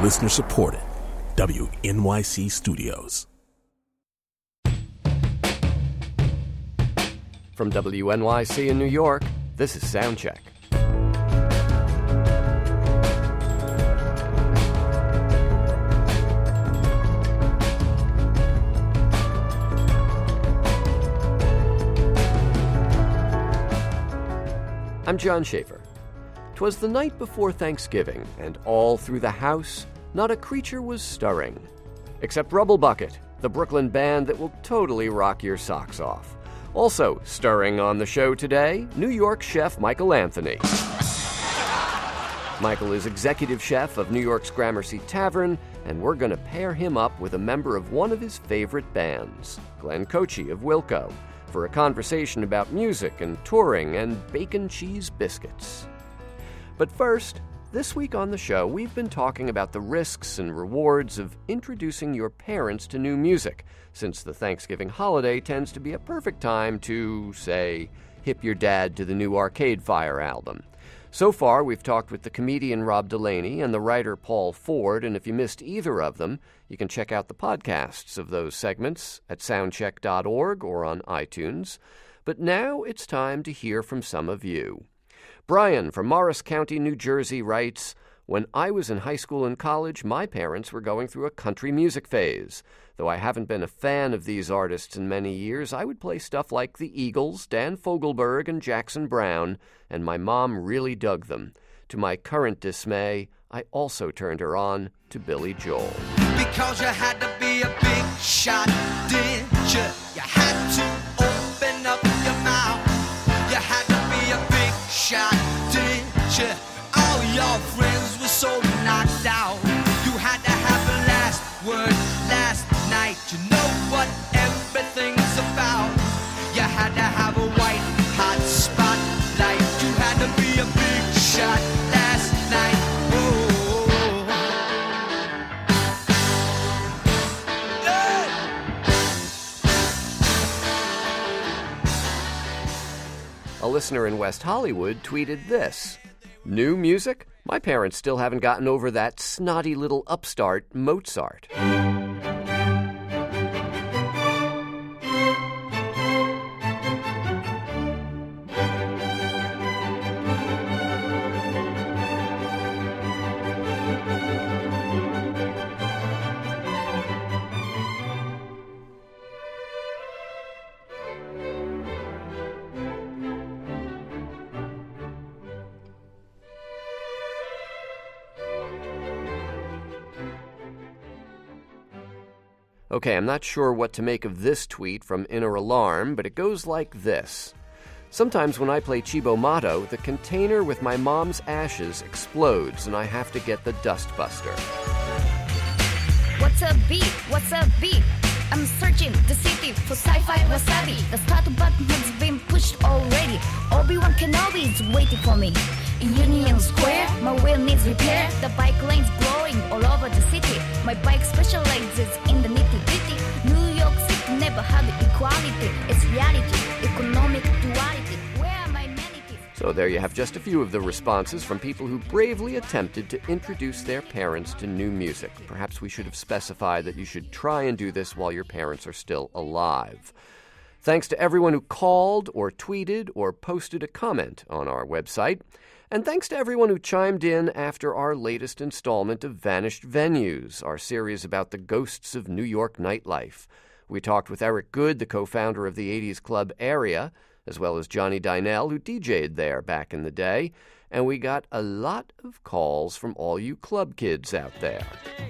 Listener supported. WNYC Studios. From WNYC in New York, this is Soundcheck. I'm John Schaefer. 'Twas the night before Thanksgiving, and all through the house, not a creature was stirring. Except Rubble Bucket, the Brooklyn band that will totally rock your socks off. Also stirring on the show today, New York chef Michael Anthony. Michael is executive chef of New York's Gramercy Tavern, and we're going to pair him up with a member of one of his favorite bands, Glenn Cochi of Wilco, for a conversation about music and touring and bacon cheese biscuits. But first, this week on the show, we've been talking about the risks and rewards of introducing your parents to new music, since the Thanksgiving holiday tends to be a perfect time to, say, hip your dad to the new Arcade Fire album. So far, we've talked with the comedian Rob Delaney and the writer Paul Ford, and if you missed either of them, you can check out the podcasts of those segments at soundcheck.org or on iTunes. But now it's time to hear from some of you. Brian from Morris County, New Jersey writes, "When I was in high school and college, my parents were going through a country music phase. Though I haven't been a fan of these artists in many years, I would play stuff like the Eagles, Dan Fogelberg, and Jackson Browne, and my mom really dug them. To my current dismay, I also turned her on to Billy Joel." Because you had to be a big shot, did you? You had to open up your mouth. You had to be a big shot, did you? All your friends were so knocked out. You had to have the last word last night. You know what everything's about. You had to have a white hot spotlight. You had to be a big shot last night. Whoa. A listener in West Hollywood tweeted this: "New music? My parents still haven't gotten over that snotty little upstart Mozart." Okay, I'm not sure what to make of this tweet from Inner Alarm, but it goes like this. "Sometimes when I play Cibo Matto, the container with my mom's ashes explodes and I have to get the dust buster." What's up, beat? What's up, beat? I'm searching the city for sci-fi wasabi. The start button has been pushed already. Obi-Wan Kenobi is waiting for me. In Union Square, my wheel needs repair. The bike lane's glowing all over the city. My bike specializes in the nitty-gritty. New York City never had equality. It's reality, economic duality. Where are my amenities? So there you have just a few of the responses from people who bravely attempted to introduce their parents to new music. Perhaps we should have specified that you should try and do this while your parents are still alive. Thanks to everyone who called or tweeted or posted a comment on our website. And thanks to everyone who chimed in after our latest installment of Vanished Venues, our series about the ghosts of New York nightlife. We talked with Eric Good, the co-founder of the 80s club Area, as well as Johnny Dynell, who DJ'd there back in the day, and we got a lot of calls from all you club kids out there.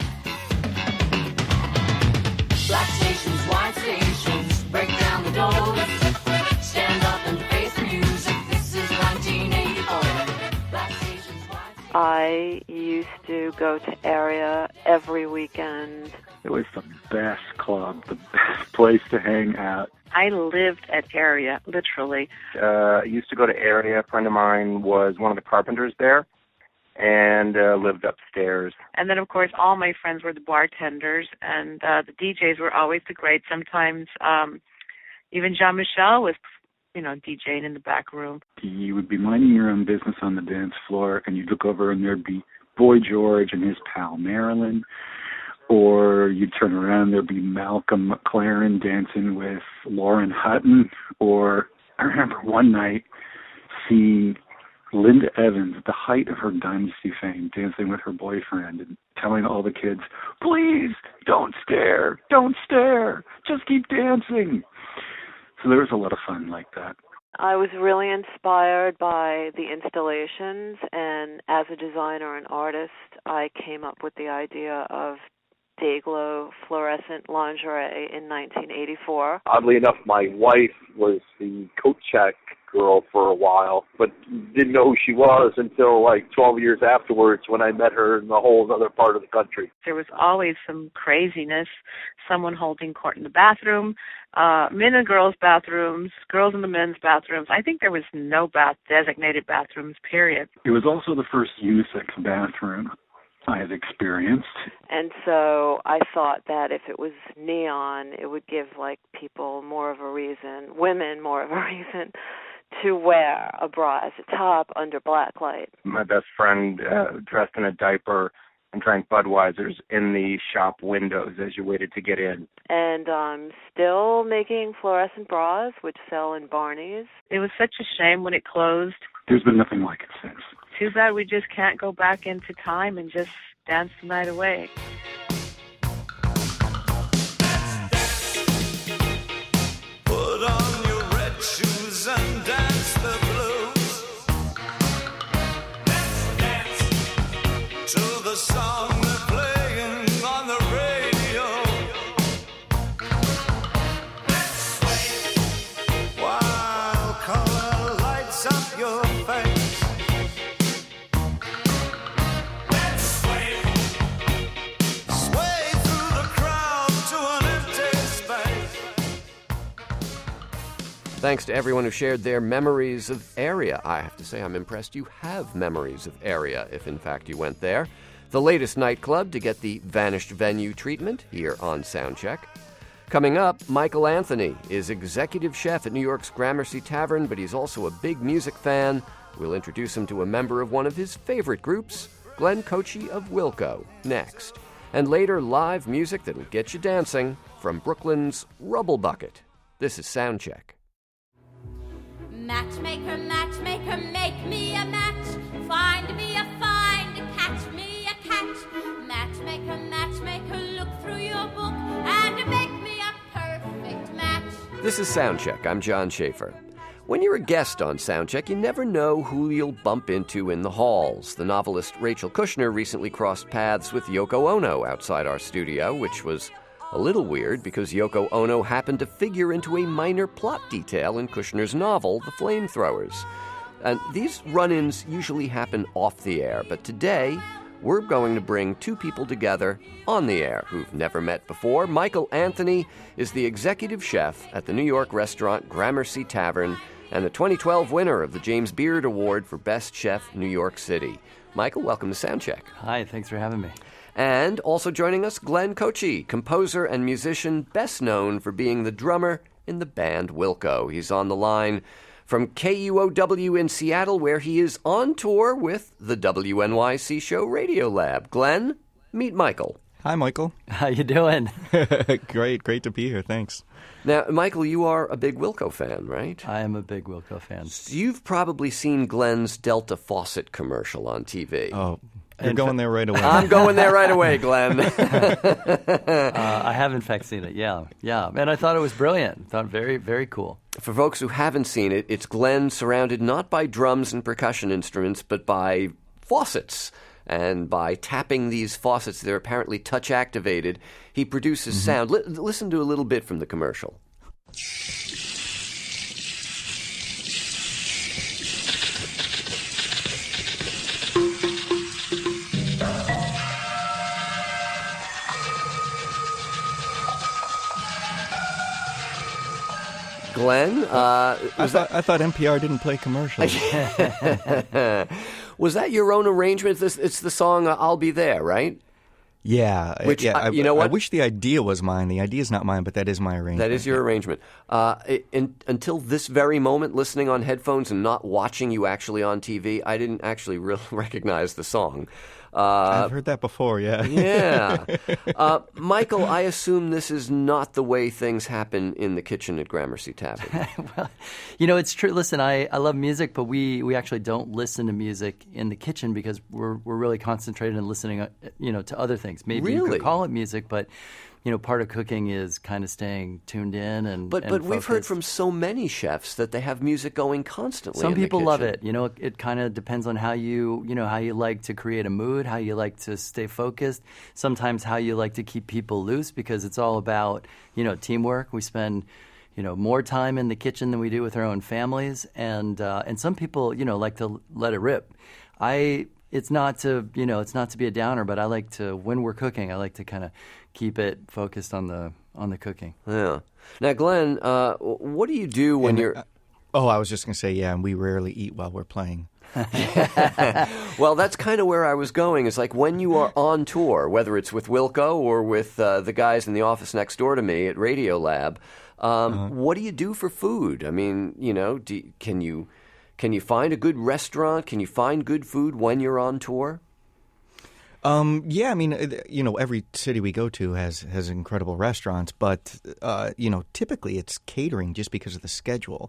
Black stations, white stations, break down the doors, stand up and face the music, this is 1984. Black stations, white stations. I used to go to Area every weekend. It was the best club, the best place to hang out. I lived at Area, literally. I used to go to Area. A friend of mine was one of the carpenters there and lived upstairs. And then, of course, all my friends were the bartenders, and the DJs were always the great. Sometimes even Jean-Michel was, DJing in the back room. You would be minding your own business on the dance floor, and you'd look over and there'd be Boy George and his pal Marilyn. Or you'd turn around, there'd be Malcolm McLaren dancing with Lauren Hutton. Or I remember one night seeing Linda Evans at the height of her Dynasty fame dancing with her boyfriend and telling all the kids, please, don't stare, just keep dancing. So there was a lot of fun like that. I was really inspired by the installations, and as a designer and artist, I came up with the idea of Dayglow fluorescent lingerie in 1984. Oddly enough, my wife was the coat check girl for a while, but didn't know who she was until like 12 years afterwards when I met her in a whole other part of the country. There was always some craziness, someone holding court in the bathroom, men and girls' bathrooms, girls in the men's bathrooms. I think there was no designated bathrooms, period. It was also the first unisex bathroom I had experienced. And so I thought that if it was neon, it would give like people more of a reason, women more of a reason to wear a bra as a top under black light. My best friend dressed in a diaper and drank Budweiser's in the shop windows as you waited to get in. And I'm still making fluorescent bras, which sell in Barney's. It was such a shame when it closed. There's been nothing like it since. Too bad we just can't go back into time and just dance the night away. Put on your red shoes and dance the blues. Let's dance to the song they're playing on the radio. Let's sway while color lights up your face. Thanks to everyone who shared their memories of Area. I have to say I'm impressed you have memories of Area, if in fact you went there. The latest nightclub to get the vanished venue treatment here on Soundcheck. Coming up, Michael Anthony is executive chef at New York's Gramercy Tavern, but he's also a big music fan. We'll introduce him to a member of one of his favorite groups, Glenn Cochi of Wilco, next. And later, live music that'll get you dancing from Brooklyn's Rubble Bucket. This is Soundcheck. Matchmaker, matchmaker, make me a match. Find me a find, catch me a catch. Matchmaker, matchmaker, look through your book and make me a perfect match. This is Soundcheck. I'm John Schaefer. When you're a guest on Soundcheck, you never know who you'll bump into in the halls. The novelist Rachel Kushner recently crossed paths with Yoko Ono outside our studio, which was a little weird because Yoko Ono happened to figure into a minor plot detail in Kushner's novel, The Flamethrowers. And these run-ins usually happen off the air, but today we're going to bring two people together on the air who've never met before. Michael Anthony is the executive chef at the New York restaurant Gramercy Tavern and the 2012 winner of the James Beard Award for Best Chef New York City. Michael, welcome to Soundcheck. Hi, thanks for having me. And also joining us, Glenn Cochi, composer and musician best known for being the drummer in the band Wilco. He's on the line from KUOW in Seattle, where he is on tour with the WNYC show Radio Lab. Glenn, meet Michael. Hi, Michael. How you doing? Great to be here. Thanks. Now, Michael, you are a big Wilco fan, right? I am a big Wilco fan. You've probably seen Glenn's Delta Faucet commercial on TV. Oh, you're going there right away. I'm going there right away, Glenn. I have, in fact, seen it, yeah. And I thought it was brilliant. I thought very, very cool. For folks who haven't seen it, it's Glenn surrounded not by drums and percussion instruments, but by faucets. And by tapping these faucets, they're apparently touch-activated, he produces sound. Listen to a little bit from the commercial. Glenn, I thought NPR didn't play commercials. Was that your own arrangement? It's the song "I'll Be There," right? Yeah. Which, you know what? I wish the idea was mine. The idea is not mine, but that is my arrangement. That is your arrangement. Until this very moment, listening on headphones and not watching you actually on TV, I didn't actually really recognize the song. I've heard that before, yeah. Yeah. Michael, I assume this is not the way things happen in the kitchen at Gramercy Tavern. Well, it's true. Listen, I love music, but we actually don't listen to music in the kitchen because we're really concentrated on listening, to other things. Maybe you could call it music, but part of cooking is kind of staying tuned in and But and we've heard focused. from so many chefs that they have music going constantly. Some in the people love kitchen. it. It kind of depends on how you like to create a mood, how you like to stay focused. Sometimes how you like to keep people loose because it's all about teamwork. We spend more time in the kitchen than we do with our own families, and some people like to let it rip. It's not to be a downer, but I like to, when we're cooking, I like to kind of keep it focused on the cooking. Yeah. Now, Glenn, what do you do when you're? I was just going to say, yeah, and we rarely eat while we're playing. Well, that's kind of where I was going. It's like when you are on tour, whether it's with Wilco or with the guys in the office next door to me at Radiolab, what do you do for food? I mean, can you find a good restaurant? Can you find good food when you're on tour? Yeah, I mean, every city we go to has incredible restaurants, but typically it's catering just because of the schedule.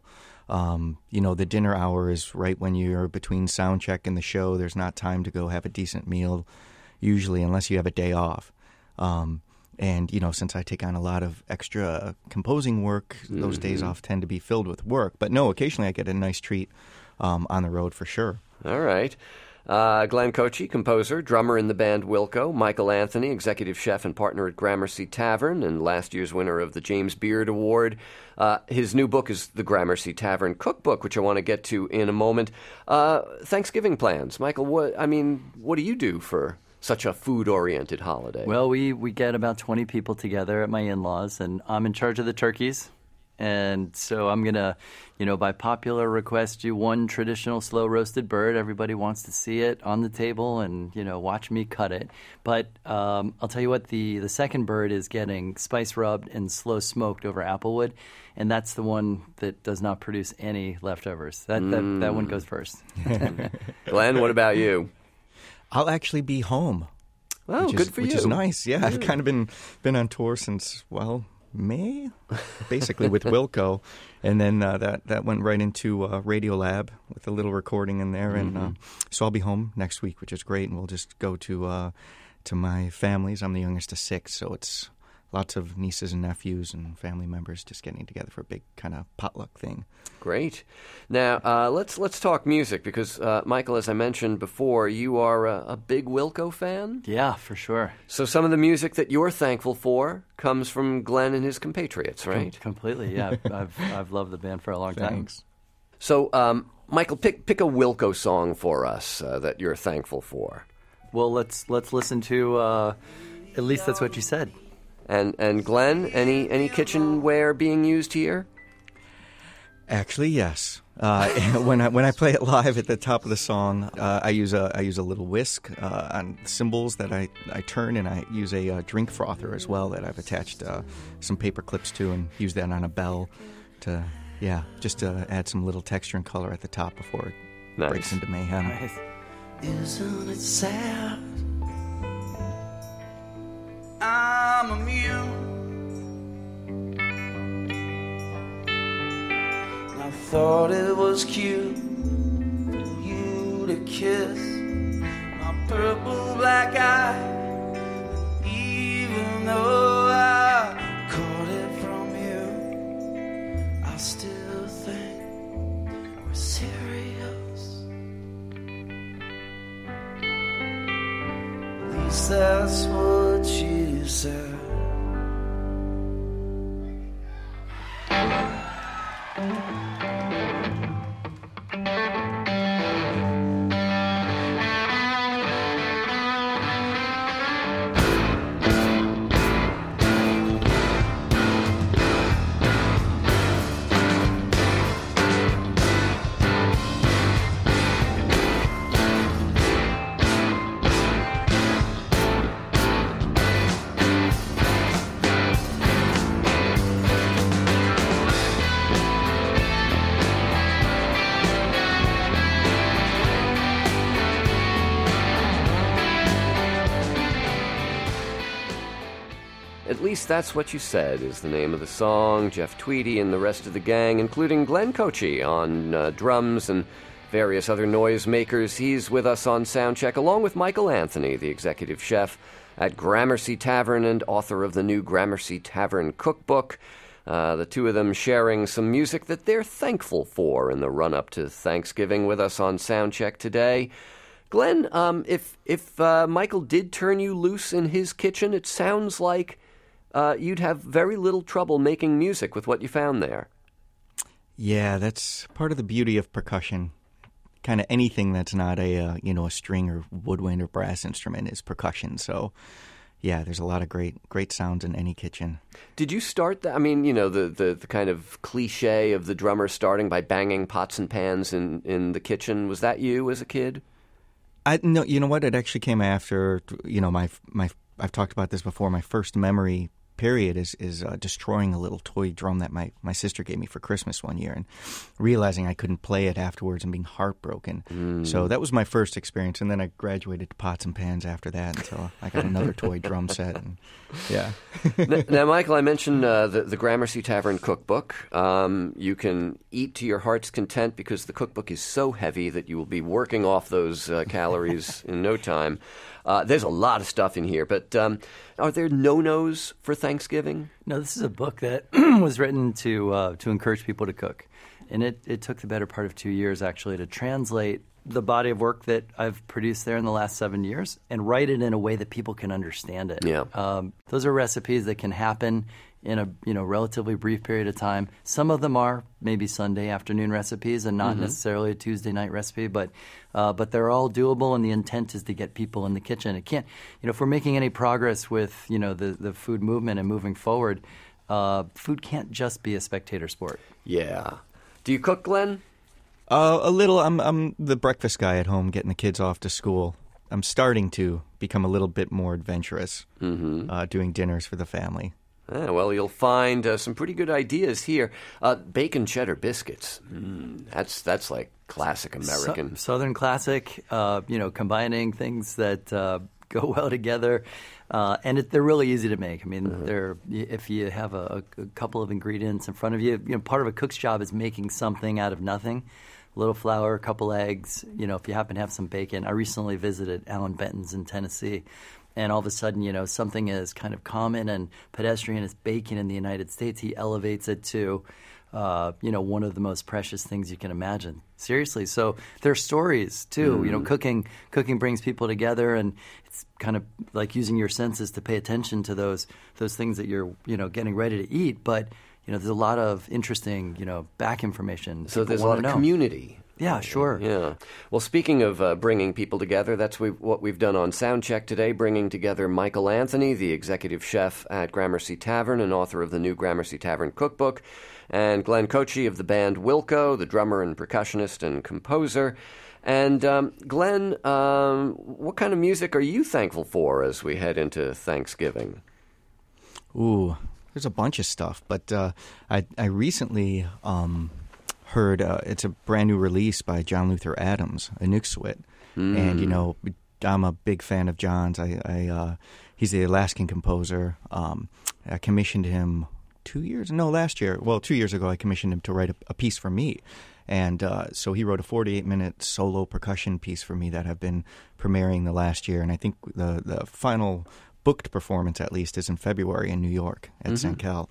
The dinner hour is right when you're between sound check and the show. There's not time to go have a decent meal, usually, unless you have a day off. And since I take on a lot of extra composing work, those days off tend to be filled with work. But no, occasionally I get a nice treat on the road for sure. All right. Glenn Cochi, composer, drummer in the band Wilco. Michael Anthony, executive chef and partner at Gramercy Tavern and last year's winner of the James Beard Award. His new book is the Gramercy Tavern Cookbook, which I want to get to in a moment. Thanksgiving plans. Michael, what do you do for such a food-oriented holiday? Well, we get about 20 people together at my in-laws, and I'm in charge of the turkeys. And so I'm going to, by popular request, do one traditional slow-roasted bird. Everybody wants to see it on the table and, watch me cut it. But I'll tell you what, the second bird is getting spice-rubbed and slow-smoked over applewood, and that's the one that does not produce any leftovers. That one goes first. Glenn, what about you? I'll actually be home. Oh, good for you. Which is nice. Yeah, I've kind of been on tour since, May, basically, with Wilco. And then that went right into Radiolab with a little recording in there. And so I'll be home next week, which is great. And we'll just go to my family's. I'm the youngest of 6, so it's lots of nieces and nephews and family members just getting together for a big kind of potluck thing. Great. Now, let's talk music because, Michael, as I mentioned before, you are a big Wilco fan? Yeah, for sure. So some of the music that you're thankful for comes from Glenn and his compatriots, right? Completely, yeah. I've loved the band for a long time. Thanks. So, Michael, pick a Wilco song for us that you're thankful for. Well, let's listen to At Least That's What You Said. And Glenn, any kitchenware being used here? Actually, yes. When I play it live at the top of the song, I use a little whisk on cymbals that I turn, and I use a drink frother as well that I've attached some paper clips to, and use that on a bell to add some little texture and color at the top before it breaks into mayhem. Nice. Isn't it sad? I'm immune. I thought it was cute for you to kiss my purple black eye. Even though I caught it from you, I still think we're serious. At least that's what she said. At Least That's What You Said is the name of the song. Jeff Tweedy and the rest of the gang, including Glenn Kochi on drums and various other noisemakers. He's with us on Soundcheck, along with Michael Anthony, the executive chef at Gramercy Tavern and author of the new Gramercy Tavern Cookbook. The two of them sharing some music that they're thankful for in the run-up to Thanksgiving with us on Soundcheck today. Glenn, if Michael did turn you loose in his kitchen, it sounds like you'd have very little trouble making music with what you found there. Yeah, that's part of the beauty of percussion. Kind of anything that's not a string or woodwind or brass instrument is percussion. So, yeah, there's a lot of great sounds in any kitchen. Did you start that? I mean, the kind of cliche of the drummer starting by banging pots and pans in the kitchen. Was that you as a kid? No, you know what? It actually came after. My I've talked about this before. My first memory period is destroying a little toy drum that my sister gave me for Christmas one year, and realizing I couldn't play it afterwards and being heartbroken. So that was my first experience, and then I graduated to pots and pans after that until I got another toy drum set. And, yeah. Now, Michael, I mentioned the Gramercy Tavern Cookbook. You can eat to your heart's content because the cookbook is so heavy that you will be working off those calories in no time. There's a lot of stuff in here, but are there no-nos for Thanksgiving? No, this is a book that was written to encourage people to cook. And it took the better part of 2 years, actually, to translate the body of work that I've produced there in the last 7 years and write it in a way that people can understand it. Yeah. Those are recipes that can happen in a relatively brief period of time. Some of them are maybe Sunday afternoon recipes and not necessarily a Tuesday night recipe, but they're all doable, and the intent is to get people in the kitchen. It can't, if we're making any progress with the food movement and moving forward, food can't just be a spectator sport. Yeah. Do you cook, Glenn? A little. I'm the breakfast guy at home, getting the kids off to school. I'm starting to become a little bit more adventurous, doing dinners for the family. Well, you'll find some pretty good ideas here. Bacon cheddar biscuits. That's like classic American. Southern classic, combining things that go well together. And they're really easy to make. I mean, if you have a couple of ingredients in front of you, part of a cook's job is making something out of nothing. A little flour, a couple eggs, if you happen to have some bacon. I recently visited Alan Benton's in Tennessee, and all of a sudden, something as kind of common and pedestrian as bacon in the United States, he elevates it to, one of the most precious things you can imagine. Seriously. So there are stories, too. Cooking brings people together, and it's kind of like using your senses to pay attention to those things that you're, getting ready to eat. But, there's a lot of interesting, back information. So there's a lot of community. Yeah, sure. Yeah. Well, speaking of bringing people together, that's what we've done on Soundcheck today, bringing together Michael Anthony, the executive chef at Gramercy Tavern and author of the new Gramercy Tavern Cookbook, and Glenn Kochi of the band Wilco, the drummer and percussionist and composer. And Glenn, what kind of music are you thankful for as we head into Thanksgiving? Ooh, there's a bunch of stuff, but I recently heard it's a brand new release by John Luther Adams, Inuksawit, and I'm a big fan of John's. He's the Alaskan composer. I commissioned him last year. Well, 2 years ago, I commissioned him to write a piece for me. And so he wrote a 48-minute solo percussion piece for me that I've been premiering the last year. And I think the final booked performance, at least, is in February in New York at Sankel.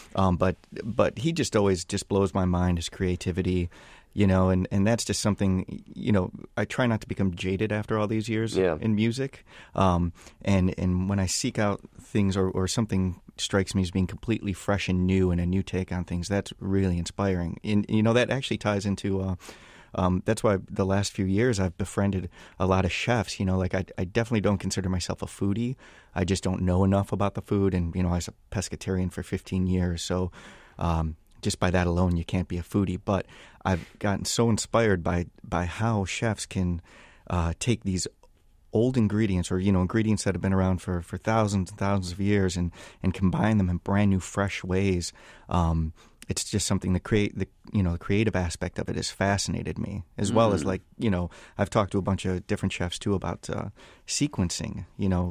But he just always just blows my mind, his creativity, and that's just something, I try not to become jaded after all these years in music. And when I seek out things or something strikes me as being completely fresh and new and a new take on things, that's really inspiring. And, that actually ties into that's why the last few years I've befriended a lot of chefs. I definitely don't consider myself a foodie. I just don't know enough about the food. And, I was a pescatarian for 15 years. So just by that alone, you can't be a foodie. But I've gotten so inspired by how chefs can take these old ingredients or, ingredients that have been around for thousands and thousands of years and combine them in brand new, fresh ways. It's just something the creative aspect of it has fascinated me, as well as I've talked to a bunch of different chefs too about sequencing,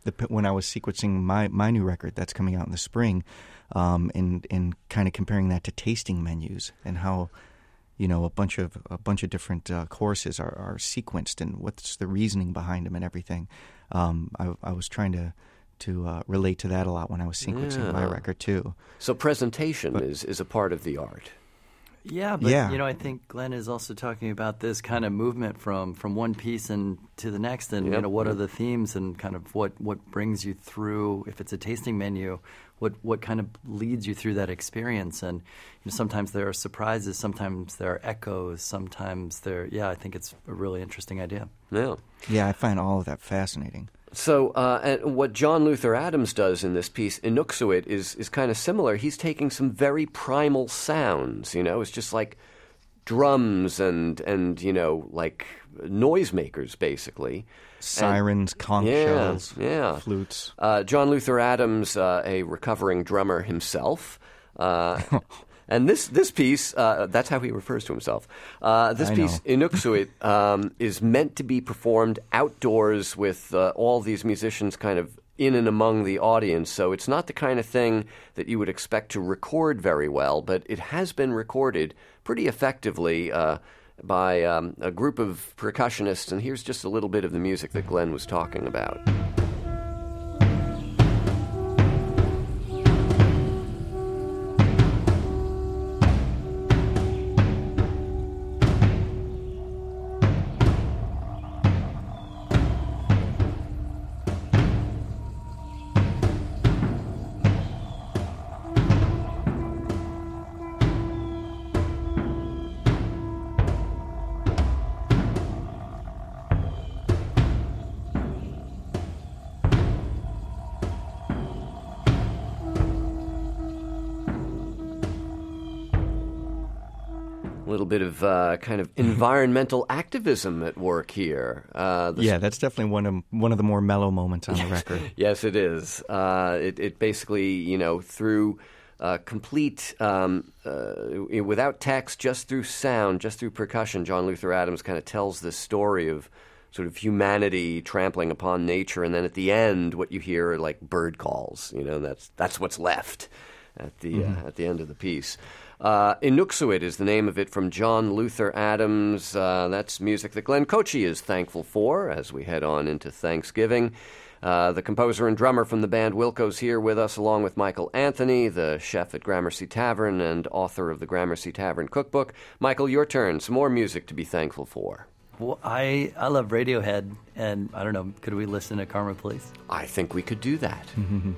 when I was sequencing my new record that's coming out in the spring, and kind of comparing that to tasting menus and how, you know, a bunch of different courses are sequenced and what's the reasoning behind them and everything. I was trying to relate to that a lot when I was sequencing my record too. So presentation is a part of the art. Yeah, but you know, I think Glenn is also talking about this kind of movement from one piece and to the next, and you know, what are the themes and kind of what brings you through. If it's a tasting menu, what kind of leads you through that experience? And you know, sometimes there are surprises, sometimes there are echoes, sometimes there. Yeah, I think it's a really interesting idea. Yeah, I find all of that fascinating. So and what John Luther Adams does in this piece, Inuxuit, is kind of similar. He's taking some very primal sounds, you know. It's just like drums and you know, like noisemakers, basically. Sirens, conch shells, flutes. John Luther Adams, a recovering drummer himself. And this piece, that's how he refers to himself. This piece, Inuxuit, is meant to be performed outdoors with all these musicians kind of in and among the audience. So it's not the kind of thing that you would expect to record very well, but it has been recorded pretty effectively by a group of percussionists. And here's just a little bit of the music that Glenn was talking about. A little bit of kind of environmental activism at work here. Yeah, that's definitely one of the more mellow moments on the record. Yes, it is. It basically, you know, through complete, without text, just through sound, just through percussion, John Luther Adams kind of tells this story of sort of humanity trampling upon nature, and then at the end, what you hear are like bird calls. You know, that's what's left at the end of the piece. Inuxuit is the name of it, from John Luther Adams. That's music that Glenn Cochi is thankful for as we head on into Thanksgiving. The composer and drummer from the band Wilco's here with us, along with Michael Anthony, the chef at Gramercy Tavern and author of the Gramercy Tavern Cookbook. Michael, your turn. Some more music to be thankful for. Well, I love Radiohead, and I don't know, could we listen to Karma Police? I think we could do that.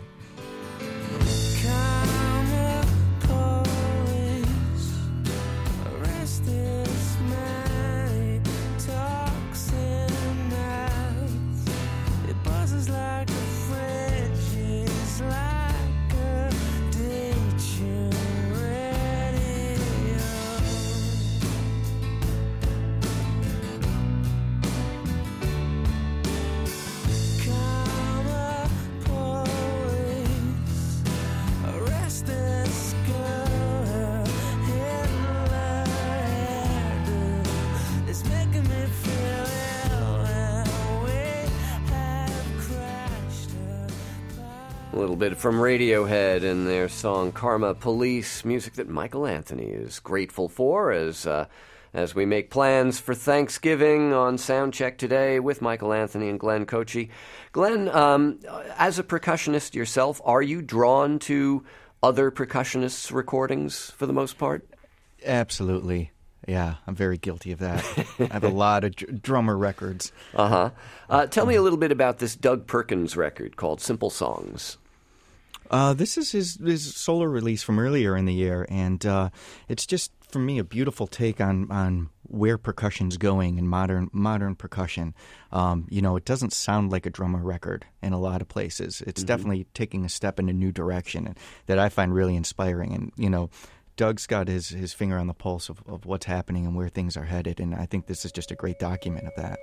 A little bit from Radiohead and their song Karma Police, music that Michael Anthony is grateful for as we make plans for Thanksgiving on Soundcheck today with Michael Anthony and Glenn Cochi. Glenn, as a percussionist yourself, are you drawn to other percussionists' recordings for the most part? Absolutely. Yeah, I'm very guilty of that. I have a lot of drummer records. Tell me a little bit about this Doug Perkins record called Simple Songs. This is his solo release from earlier in the year, and it's just, for me, a beautiful take on where percussion's going in modern percussion. You know, it doesn't sound like a drummer record in a lot of places. It's definitely taking a step in a new direction that I find really inspiring. And, you know, Doug's got his finger on the pulse of what's happening and where things are headed, and I think this is just a great document of that.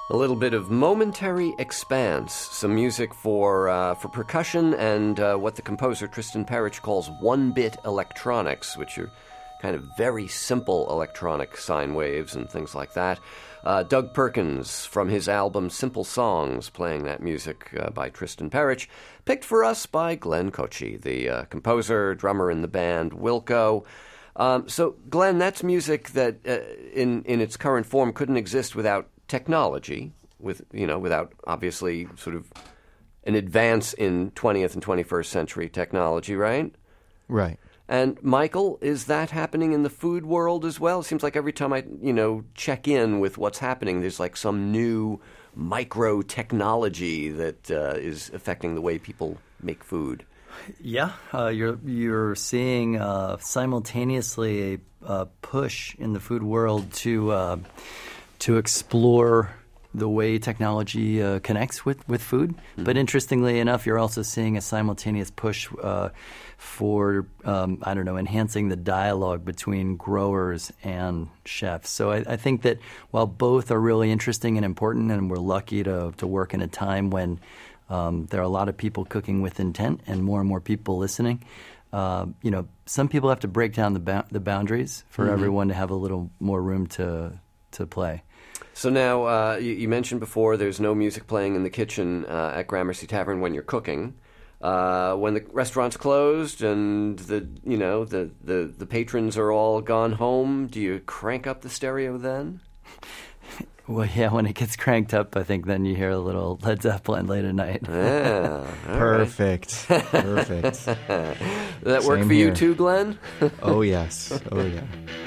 A little bit of Momentary Expanse, some music for percussion and what the composer Tristan Parich calls one-bit electronics, which are kind of very simple electronic sine waves and things like that. Doug Perkins, from his album Simple Songs, playing that music by Tristan Parich, picked for us by Glenn Kotche, the composer, drummer in the band Wilco. So, Glenn, that's music that in its current form couldn't exist without technology, without obviously sort of an advance in 20th and 21st century technology, right? Right. And Michael, is that happening in the food world as well? It seems like every time I, check in with what's happening, there's like some new micro technology that is affecting the way people make food. Yeah, you're seeing simultaneously a push in the food world to explore the way technology connects with food. Mm-hmm. But interestingly enough, you're also seeing a simultaneous push for, enhancing the dialogue between growers and chefs. So I think that while both are really interesting and important, and we're lucky to work in a time when there are a lot of people cooking with intent and more people listening, some people have to break down the boundaries for mm-hmm. everyone to have a little more room to play. So now, you mentioned before there's no music playing in the kitchen at Gramercy Tavern when you're cooking. When the restaurant's closed and the patrons are all gone home, do you crank up the stereo then? Well, yeah, when it gets cranked up, I think then you hear a little Led Zeppelin late at night. Yeah, perfect. Right. Perfect. Does that work for you too, Glenn? Oh, yes. Oh, yeah.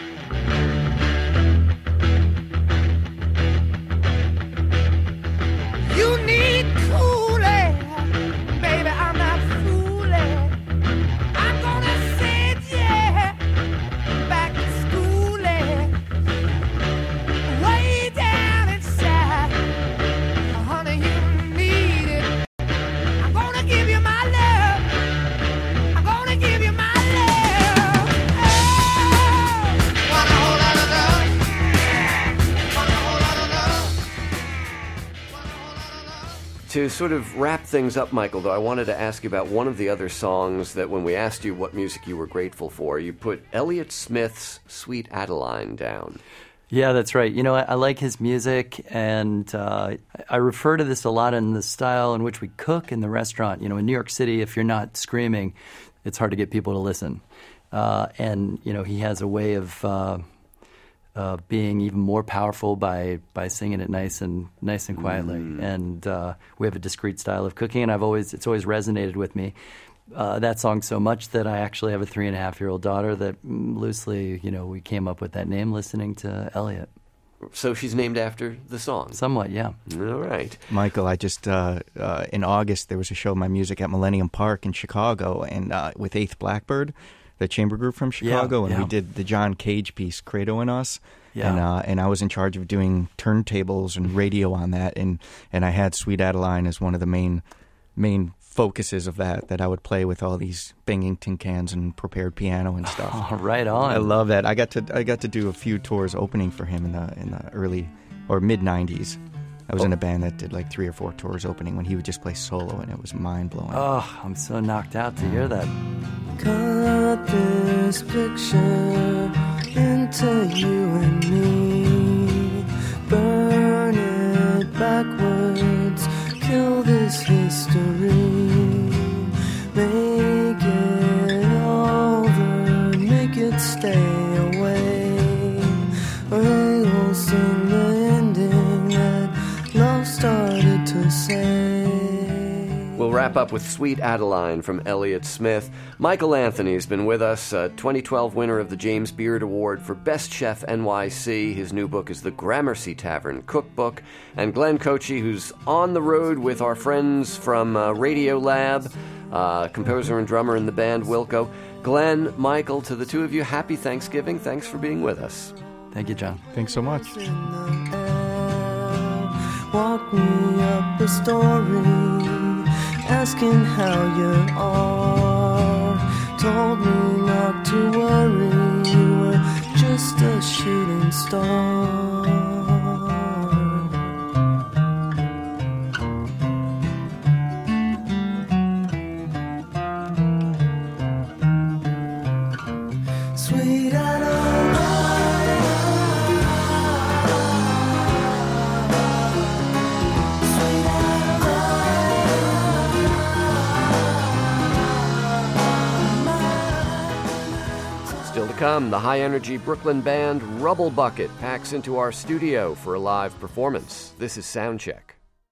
You need cooling, baby, I'm not fooling. I'm gonna send you back to schooling. Way down inside, honey, you need it. I'm gonna give you my love. I'm gonna give you my love. Oh, want a whole lot of love. Want a whole lot of love. To sort of wrap things up, Michael, though, I wanted to ask you about one of the other songs that when we asked you what music you were grateful for, you put Elliott Smith's Sweet Adeline down. Yeah, that's right. I like his music, and I refer to this a lot in the style in which we cook in the restaurant. In New York City, if you're not screaming, it's hard to get people to listen. And he has a way of being even more powerful by singing it nice and quietly. And we have a discrete style of cooking, and it's always resonated with me. That song so much that I actually have a 3.5-year-old daughter that loosely, we came up with that name listening to Elliott. So she's named after the song? Somewhat, yeah. All right. Michael, I just, in August, there was a show, My Music at Millennium Park in Chicago, and with Eighth Blackbird, the chamber group from Chicago, and we did the John Cage piece, Credo in Us. Yeah. And I was in charge of doing turntables and radio on that, and I had Sweet Adeline as one of the main focuses of that I would play with all these banging tin cans and prepared piano and stuff. Oh, right on. I love that. I got to do a few tours opening for him in the early or mid '90s. I was in a band that did like 3 or 4 tours opening when he would just play solo, and it was mind-blowing. Oh, I'm so knocked out to hear that. Cut this picture into you and me. Burn it backwards. Kill this history. Make it over. Make it stay away. We'll sing the ending that love started to say. We'll wrap up with Sweet Adeline from Elliott Smith. Michael Anthony has been with us, 2012 winner of the James Beard Award for Best Chef NYC. His new book is The Gramercy Tavern Cookbook. And Glenn Kotche, who's on the road with our friends from Radio Lab, composer and drummer in the band Wilco. Glenn, Michael, to the two of you, happy Thanksgiving. Thanks for being with us. Thank you, John. Thanks so much. Walk me up the story, asking how you are. Told me not to worry, you were just a shooting star. come, the high-energy Brooklyn band Rubble Bucket packs into our studio for a live performance. This is Soundcheck.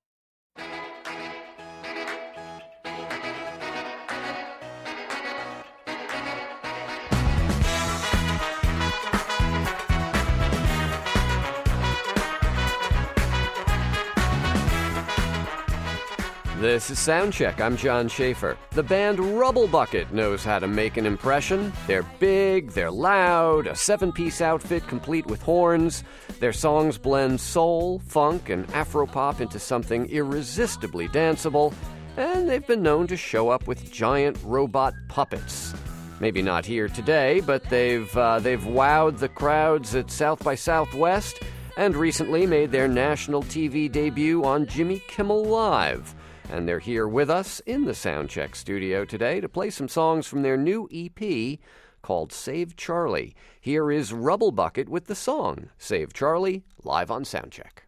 This is Soundcheck. I'm John Schaefer. The band Rubble Bucket knows how to make an impression. They're big, they're loud, a 7-piece outfit complete with horns. Their songs blend soul, funk, and Afropop into something irresistibly danceable, and they've been known to show up with giant robot puppets. Maybe not here today, but they've wowed the crowds at South by Southwest and recently made their national TV debut on Jimmy Kimmel Live. And they're here with us in the Soundcheck studio today to play some songs from their new EP called Save Charlie. Here is Rubble Bucket with the song Save Charlie, live on Soundcheck.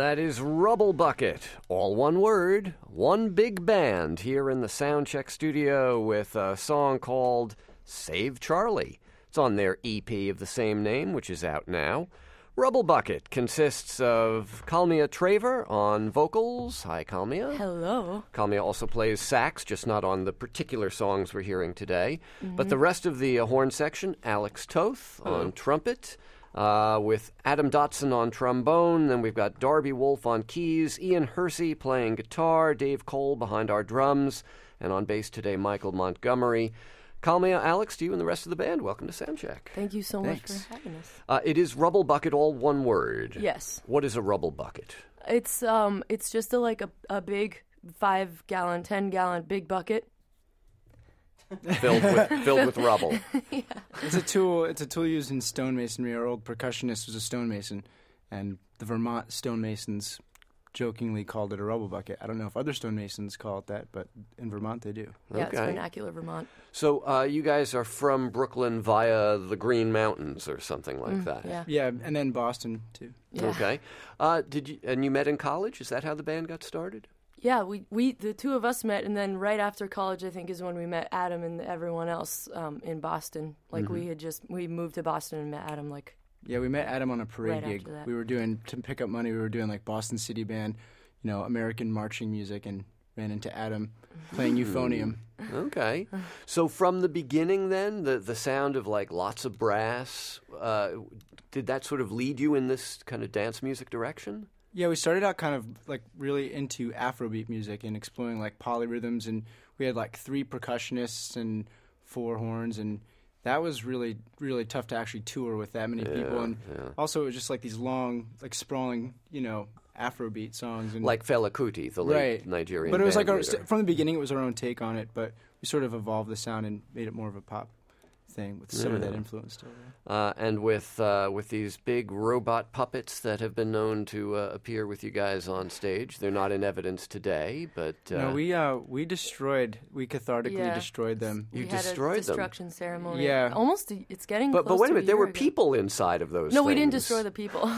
That is Rubble Bucket, all one word, one big band here in the Soundcheck studio with a song called Save Charlie. It's on their EP of the same name, which is out now. Rubble Bucket consists of Kalmia Traver on vocals. Hi, Kalmia. Hello. Kalmia also plays sax, just not on the particular songs we're hearing today. But the rest of the horn section, Alex Toth on trumpet, with Adam Dotson on trombone. Then we've got Darby Wolf on keys, Ian Hersey playing guitar, Dave Cole behind our drums, and on bass today, Michael Montgomery. Kalmia, Alex, to you and the rest of the band, welcome to Soundcheck. Thank you so much for having us. It is Rubble Bucket, all one word. Yes. What is a Rubble Bucket? It's just a big 5-gallon, 10-gallon big bucket. filled with rubble. Yeah. It's a tool used in stonemasonry. Our old percussionist was a stonemason, and the Vermont stonemasons jokingly called it a rubble bucket. I don't know if other stonemasons call it that, but in Vermont they do. Yeah, it's vernacular Vermont. So you guys are from Brooklyn via the Green Mountains or something like that. Yeah. Yeah, and then Boston too. Yeah. Okay. You met in college? Is that how the band got started? Yeah, we the two of us met, and then right after college, I think, is when we met Adam and everyone else in Boston. Like we moved to Boston and met Adam Yeah, we met Adam on a parade Right gig. after that. We were doing, to pick up money, we were doing like Boston City Band, American marching music, and ran into Adam playing euphonium. Okay. So from the beginning then, the sound of like lots of brass, did that sort of lead you in this kind of dance music direction? Yeah, we started out kind of like really into Afrobeat music and exploring like polyrhythms, and we had like 3 percussionists and 4 horns, and that was really, really tough to actually tour with that many people. And also it was just like these long, like sprawling, Afrobeat songs. And like Fela Kuti, the late Nigerian But it was like band leader. from the beginning it was our own take on it, but we sort of evolved the sound and made it more of a pop thing with some of that influence still there. And with these big robot puppets that have been known to appear with you guys on stage, they're not in evidence today, but no, we cathartically destroyed them. You we had destroyed a destruction ceremony. Yeah. Almost, it's getting But close wait a to minute, there year were ago. people inside of those No, things. we didn't destroy the people.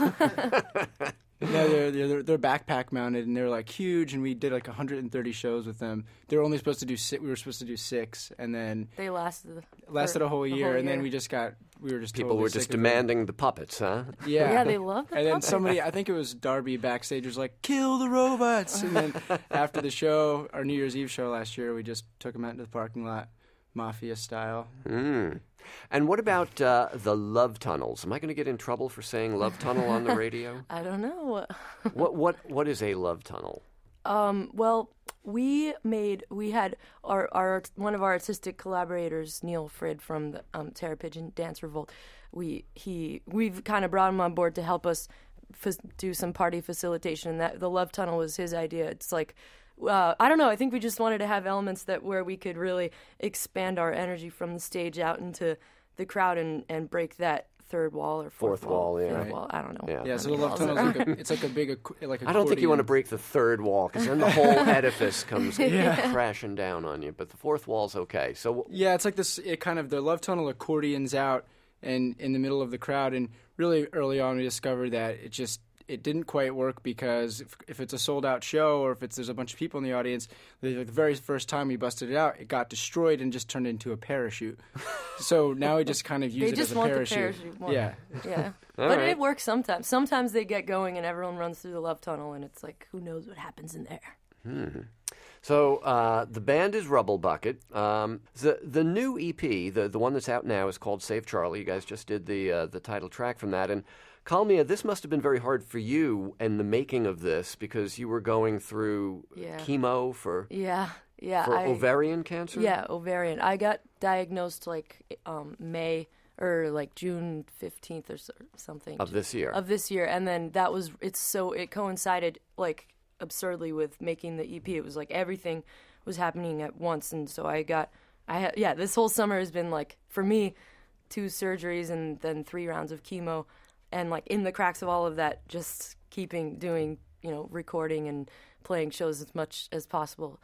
No, they're backpack mounted, and they're like huge, and we did like 130 shows with them. They were only supposed to do 6. We were supposed to do 6, and then They lasted a whole year, and then we were just People totally were sick just of them. demanding the puppets, huh? Yeah, Yeah, they loved the And then puppets. somebody, I think it was Darby backstage, was like, "Kill the robots!" And then after the show, our New Year's Eve show last year, we just took them out into the parking lot, mafia style. And what about the love tunnels? Am I going to get in trouble for saying love tunnel on the radio? I don't know. What is a love tunnel? Well, we had our one of our artistic collaborators, Neil Frid from the Terror Pigeon Dance Revolt. We've kind of brought him on board to help us do some party facilitation. That the Love Tunnel was his idea. It's like I don't know. I think we just wanted to have elements where we could really expand our energy from the stage out into the crowd and break that third wall or fourth wall. Yeah. Fifth wall. I don't know. Yeah, so the Love Tunnel is like a big like. I don't think you want to break the third wall because then the whole edifice comes crashing down on you. But the fourth wall's okay. So yeah, it's like this. It kind of the Love Tunnel accordions out and in the middle of the crowd, and really early on we discovered that it didn't quite work because if it's a sold-out show or if there's a bunch of people in the audience, the very first time we busted it out, it got destroyed and just turned into a parachute. So now we just kind of use it as a parachute. They just want the parachute. Yeah. But it works sometimes. Sometimes they get going and everyone runs through the Love Tunnel and it's like, who knows what happens in there. So the band is Rubble Bucket. The new EP, the one that's out now, is called Save Charlie. You guys just did the title track from that. And Kalmia, this must have been very hard for you in the making of this because you were going through chemo for ovarian cancer? Yeah, ovarian. I got diagnosed May or June 15th or something. Of this year. And then it coincided absurdly with making the EP. It was like everything was happening at once. And so this whole summer has been for me, 2 surgeries and then 3 rounds of chemo. And in the cracks of all of that, just doing recording and playing shows as much as possible.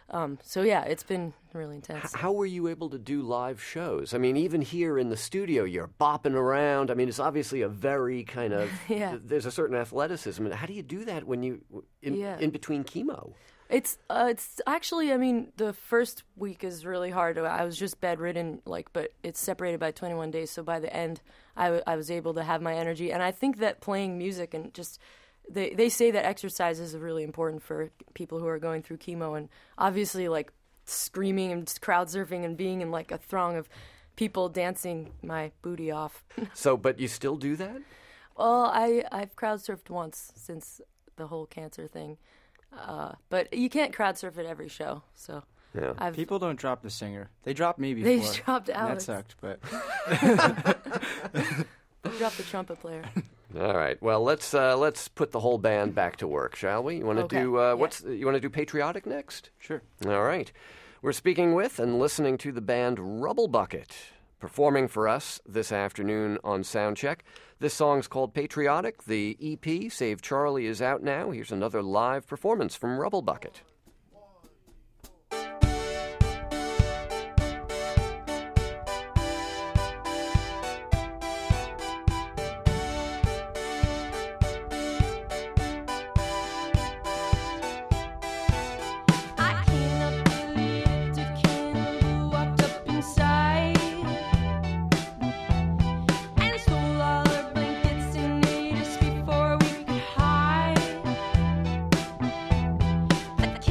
So yeah, it's been really intense. How were you able to do live shows? I mean, even here in the studio, you're bopping around. I mean, it's obviously a very kind of there's a certain athleticism. How do you do that when you in between chemo? It's actually, I mean, the first week is really hard. I was just bedridden, but it's separated by 21 days. So by the end, I was able to have my energy. And I think that playing music and just, they say that exercise is really important for people who are going through chemo. And obviously, screaming and crowd surfing and being in, a throng of people dancing my booty off. So, but you still do that? Well, I've crowd surfed once since the whole cancer thing. But you can't crowd surf at every show, so yeah. People don't drop the singer. They dropped me before. They dropped Alex. That sucked, but they dropped the trumpet player. All right. Well, let's put the whole band back to work, shall we? You want to do you want to do Patriotic next? Sure. All right. We're speaking with and listening to the band Rubble Bucket, performing for us this afternoon on Soundcheck. This song's called Patriotic. The EP, Save Charlie, is out now. Here's another live performance from Rubble Bucket. The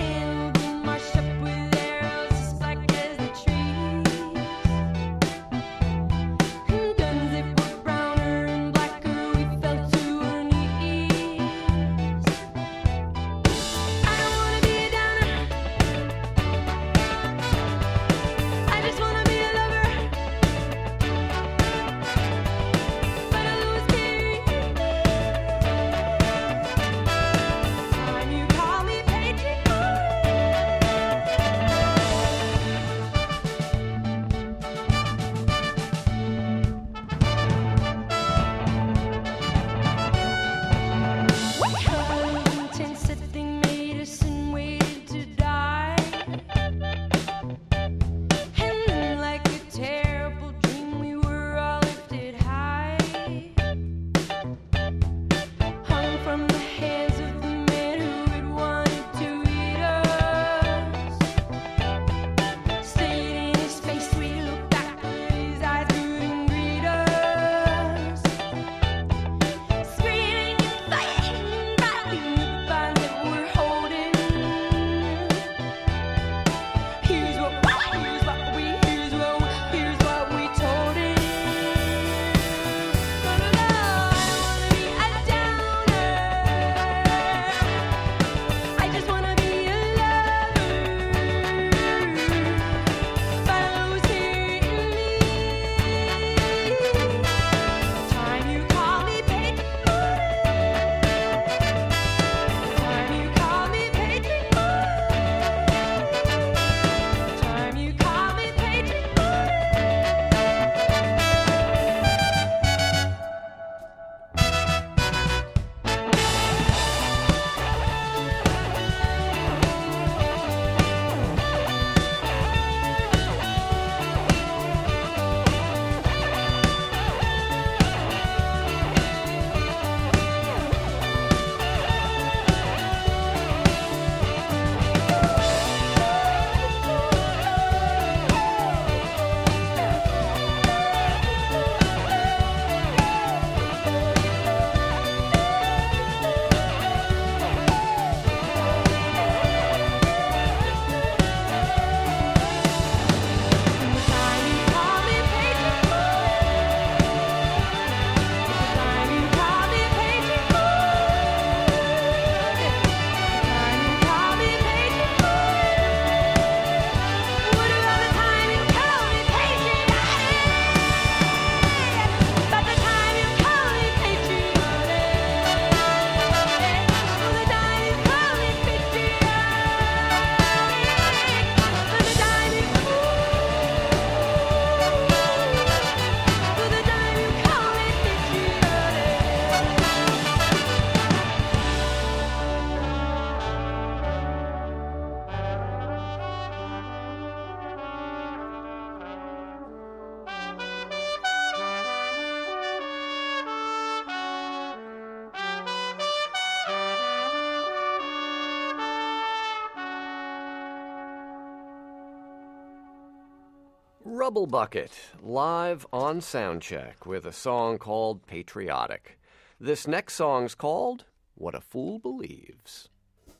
Rubble Bucket, live on Soundcheck with a song called Patriotic. This next song's called What a Fool Believes.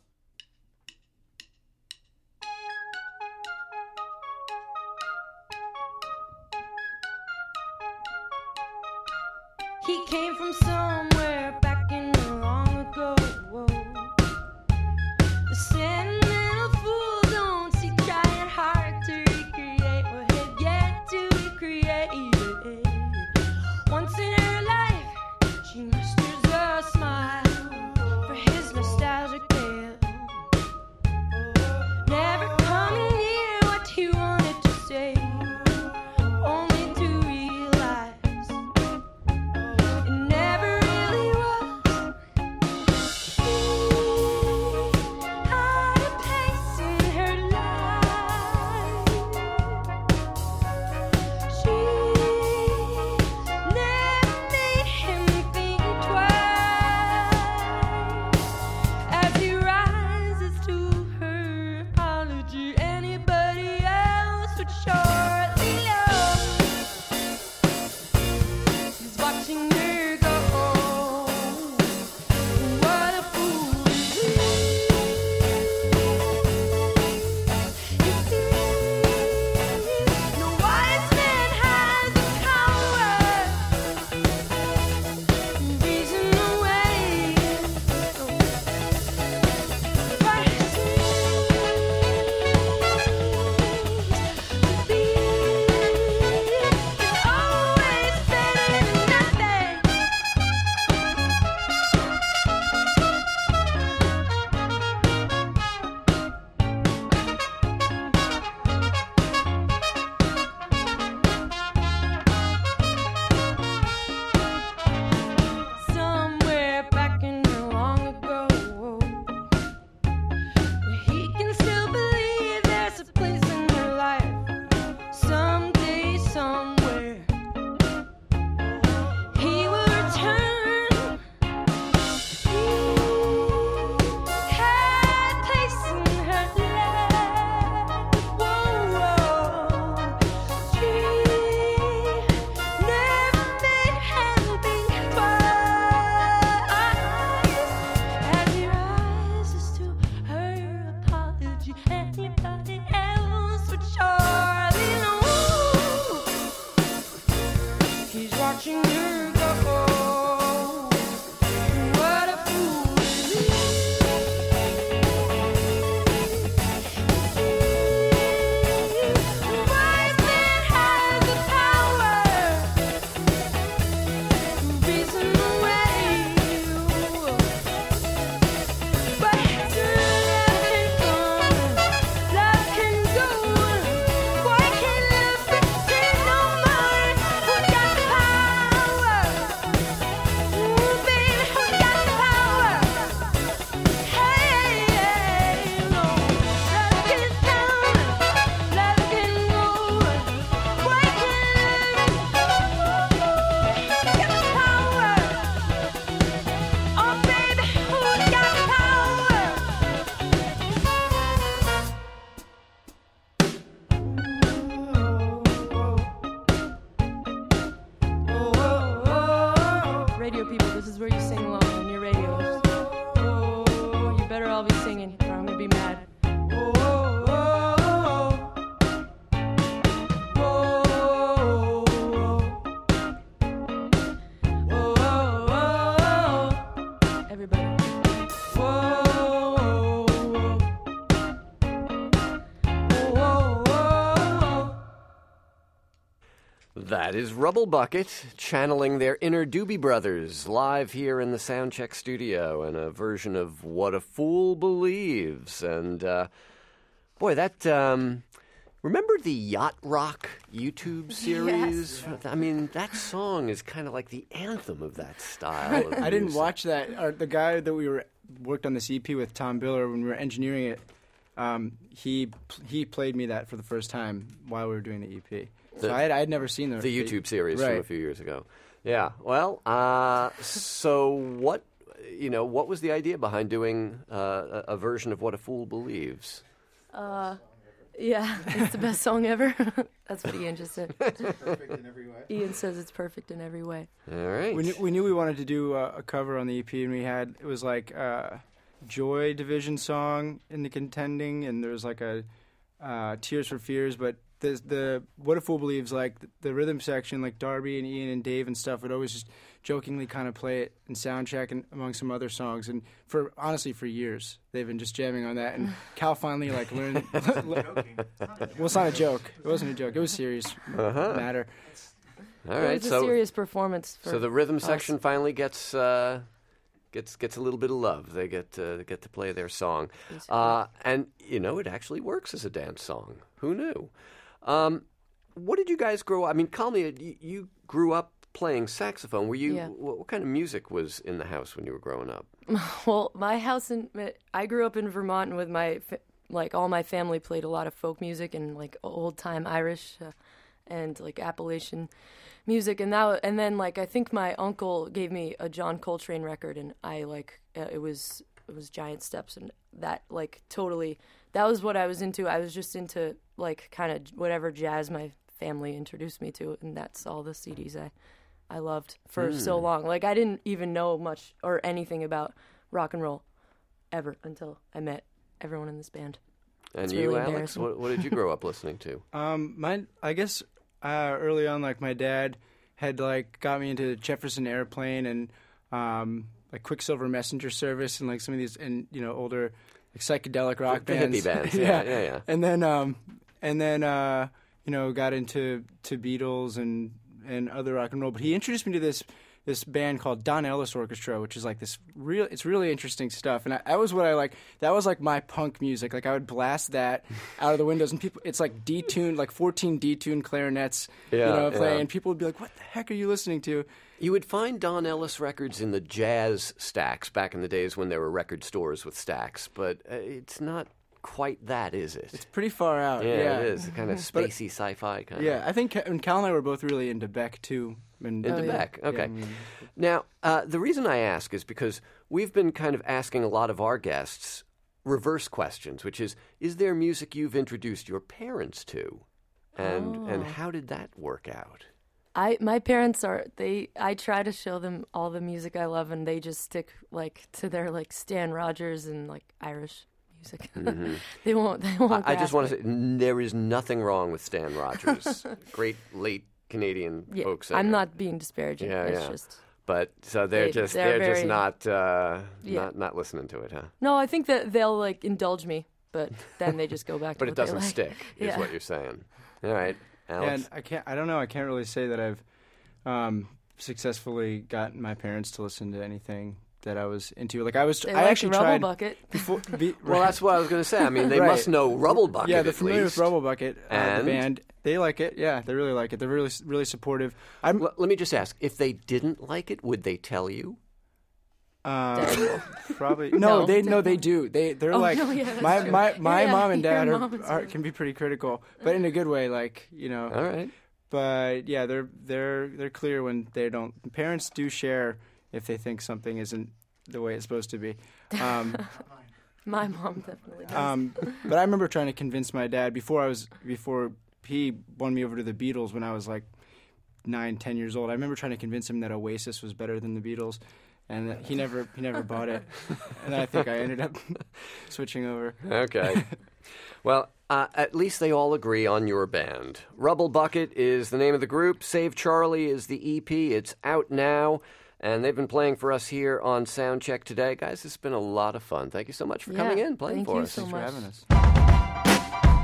He came from somewhere back in the long ago. The sentimental fool don't see trying hard to recreate what had yet to be created. Once in her life, she musters a smile for his nostalgic tale. Never coming near what he wanted to say, only to realize it never really was. He had a place in her life. She never made him think twice. As he rises to her apology, anybody else would surely know. He's watching her go. What a fool is he? No wise man has the power to reason away. But he it's always better than nothing. Somewhere back in the long ago, where he can still believe there's a place in her life. Someday, somewhere, he will return. He had a place in her life. Whoa, she never made him think twice. As he rises to her apology, anybody else would surely know. He's watching her go. What a fool is he? Wise man has the power to reason away. But love can go. Why can't love pretend no more? Who got the power? Ooh, baby, who got the power? Hey, no, love can come, love can go. Why can't love get the power? Oh, baby, who got the power? Radio people, this is where you sing along on your radios. You better all be singing, or I'm gonna be mad. Everybody. That is Rubble Bucket channeling their inner Doobie Brothers live here in the Soundcheck studio in a version of What a Fool Believes. And boy, that remember the Yacht Rock YouTube series? Yes. I mean, that song is kind of like the anthem of that style. I didn't watch that. The guy that we worked on this EP with, Tom Biller, when we were engineering it, he played me that for the first time while we were doing the EP. So I had never seen the YouTube series right. from a few years ago. Yeah. Well, so what was the idea behind doing a version of What a Fool Believes? Yeah, it's the best song ever. That's what Ian just said. It's perfect in every way. Ian says it's perfect in every way. All right. We knew we wanted to do a cover on the EP, and it was like Joy Division song in the contending, and there was like a Tears for Fears, but the What a Fool Believes, like the rhythm section, like Darby and Ian and Dave and stuff would always just jokingly kind of play it in soundcheck and among some other songs, and honestly for years they've been just jamming on that, and Cal finally like learned. Well, it's not a joke. It wasn't a joke. It was serious matter. All right, It was a serious performance. So the rhythm us. section finally gets a little bit of love. They get to play their song, and it actually works as a dance song. Who knew? What did you guys grow up? I mean, Kalmia, you grew up playing saxophone. Were you? Yeah. What kind of music was in the house when you were growing up? Well, my house I grew up in Vermont, and with all my family played a lot of folk music and like old time Irish and like Appalachian music, and then like I think my uncle gave me a John Coltrane record, and I like it was Giant Steps, and that like totally that was what I was into. I was just into like kind of whatever jazz my family introduced me to, and that's all the CDs I loved for so long. Like I didn't even know much or anything about rock and roll ever until I met everyone in this band. And it's you, really Alex, what did you grow up listening to? I guess early on, like my dad had like got me into Jefferson Airplane and like Quicksilver Messenger Service and like some of these and older like psychedelic rock The bands. hippie bands, yeah. And then got into Beatles and other rock and roll. But he introduced me to this band called Don Ellis Orchestra, which is like it's really interesting stuff. And that was what I like. That was like my punk music. Like I would blast that out of the windows, and it's like detuned, like 14 detuned clarinets, playing. And people would be like, "What the heck are you listening to?" You would find Don Ellis records in the jazz stacks back in the days when there were record stores with stacks, but it's not quite that, is it? It's pretty far out. Yeah, it is. Kind of spacey sci-fi kind of. Yeah, I think Cal and I were both really into Beck, too. Into Beck, okay. Yeah. Now, the reason I ask is because we've been kind of asking a lot of our guests reverse questions, which is there music you've introduced your parents to? And how did that work out? My parents I try to show them all the music I love, and they just stick like to their like Stan Rogers and like Irish music. Mm-hmm. They won't I just want to say there is nothing wrong with Stan Rogers. Great late Canadian folk singer. I'm not being disparaging. Yeah, it's just but so they're just not listening to it, huh? No, I think that they'll like indulge me, but then they just go back to but what it doesn't they like. stick, is what you're saying. All right, Alex. And I don't know. I can't really say that I've successfully gotten my parents to listen to anything that I was into. Like I actually Rubble tried Bucket. Before. Well, that's what I was going to say. I mean, they Right. must know Rubble Bucket. Yeah, they're at familiar least. with Rubble Bucket, And? the band. They like it. Yeah, they really like it. They're really, really supportive. Let me just ask: if they didn't like it, would they tell you? Probably No, they do. They're Oh, like no, yeah, that's my true. my Yeah, mom and dad your mom and can be pretty critical, but in a good way. Like All right. But yeah, they're clear when they don't. Parents do share if they think something isn't the way it's supposed to be. My mom definitely does. But I remember trying to convince my dad before he won me over to the Beatles when I was like 9-10 years old. I remember trying to convince him that Oasis was better than the Beatles, and he never bought it. And I think I ended up switching over. Okay. Well, at least they all agree on your band. Rubble Bucket is the name of the group. Save Charlie is the EP. It's out now. And they've been playing for us here on Soundcheck today. Guys, it's been a lot of fun. Thank you so much for coming in, playing for us. Thank you so much. For having us.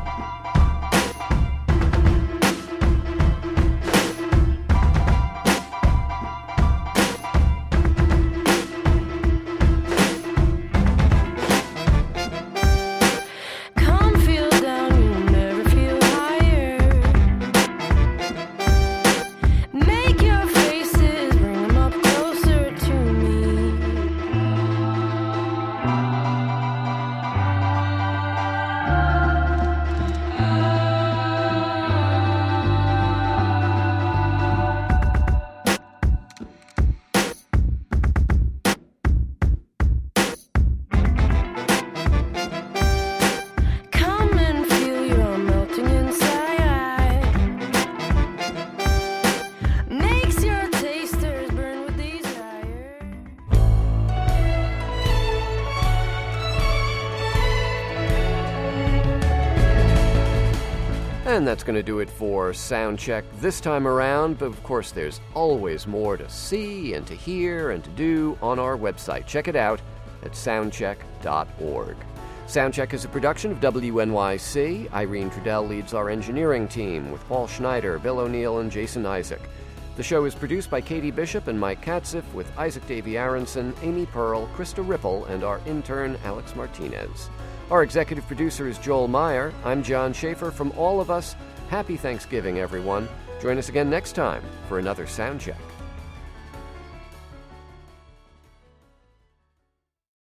Come feel down, you'll never feel higher. Make your faces, bring them up closer to me. And that's going to do it for Soundcheck this time around, but of course there's always more to see and to hear and to do on our website. Check it out at soundcheck.org. Soundcheck is a production of WNYC. Irene Trudell leads our engineering team with Paul Schneider, Bill O'Neill, and Jason Isaac. The show is produced by Katie Bishop and Mike Katziff with Isaac Davey Aronson, Amy Pearl, Krista Ripple, and our intern, Alex Martinez. Our executive producer is Joel Meyer. I'm John Schaefer. From all of us, happy Thanksgiving, everyone. Join us again next time for another Soundcheck.